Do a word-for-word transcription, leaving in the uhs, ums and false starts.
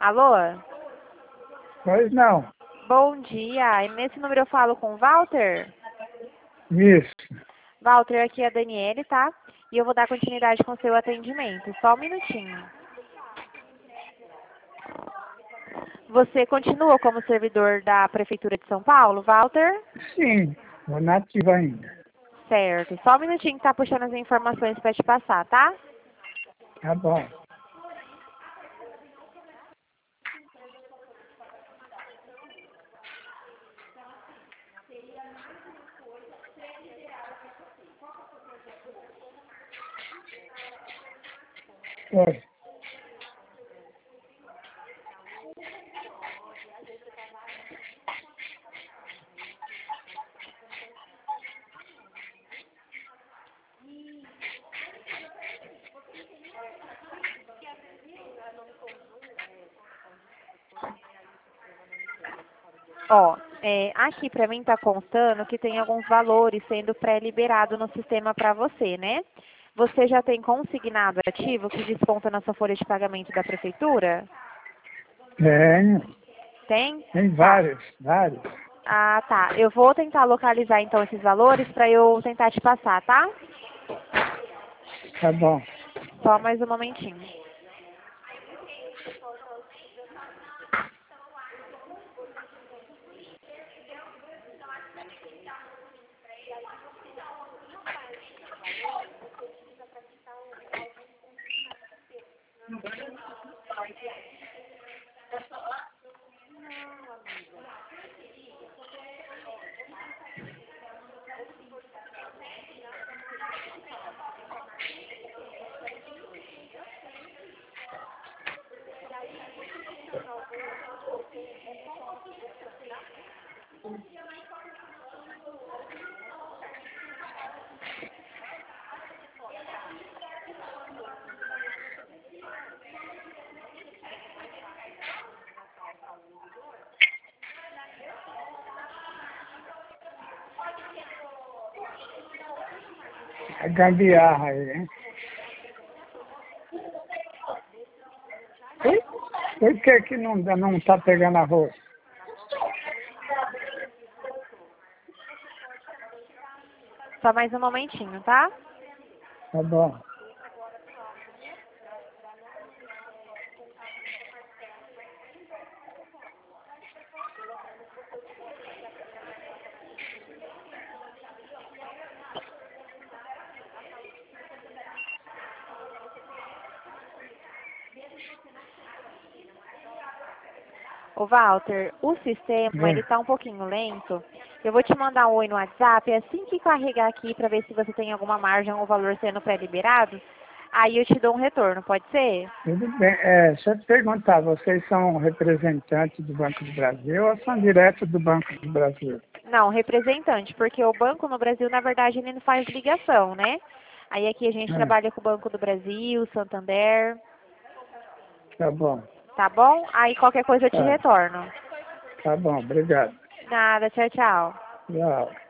Alô? Pois não. Bom dia. E nesse número eu falo com o Walter? Isso. Walter, aqui é a Daniele, tá? E eu vou dar continuidade com o seu atendimento. Só um minutinho. Você continua como servidor da Prefeitura de São Paulo, Walter? Sim, vou nativo ainda. Certo. Só um minutinho que tá puxando as informações para te passar, tá? Tá bom. Oi. Ó, é, aqui para mim tá constando que tem alguns valores sendo pré-liberado no sistema para você, né? Você já tem consignado ativo que desconta na sua folha de pagamento da prefeitura? Tenho. Tem? Tem Tá. vários, vários. Ah, tá. Eu vou tentar localizar então esses valores para eu tentar te passar, tá? Tá bom. Só mais um momentinho. É gambiarra aí, hein? Por, por que que não, não tá pegando arroz? Só mais um momentinho, tá? Tá bom. Ô, Walter, o sistema, ele É. tá um pouquinho lento. Eu vou te mandar um oi no WhatsApp, assim que carregar aqui para ver se você tem alguma margem ou valor sendo pré-liberado, aí eu te dou um retorno, pode ser? Tudo bem. É, deixa eu te perguntar, vocês são representantes do Banco do Brasil ou são direto do Banco do Brasil? Não, representante, porque o banco no Brasil, na verdade, ele não faz ligação, né? Aí aqui a gente É, trabalha com o Banco do Brasil, Santander, tá bom. tá bom? Aí qualquer coisa eu te Tá, retorno. tá bom, obrigado. Nada, tchau, tchau. Tchau.